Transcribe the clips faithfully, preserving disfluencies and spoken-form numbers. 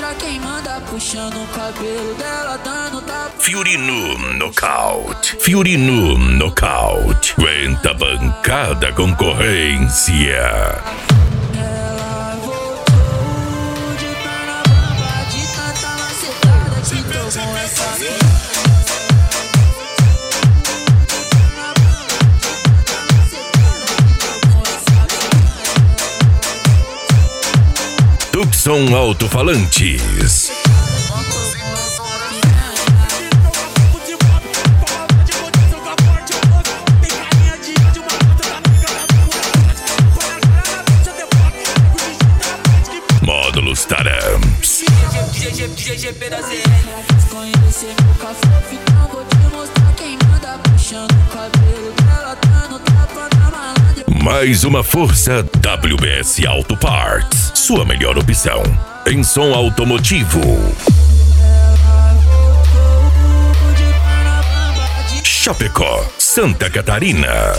mostrar quem manda, puxando o cabelo dela, dando tapa. Fiorino Nocaute. Fiorino Nocaute. Aguenta a bancada concorrência. Tucson Alto-Falantes. Módulos Taramps. Mais uma força W B S Auto Parts, sua melhor opção em som automotivo. Chapecó, Santa Catarina.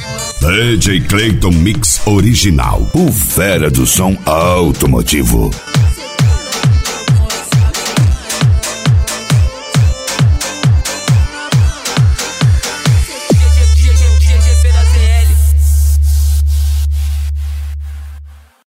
D J Clayton Mix Original, o fera do som automotivo.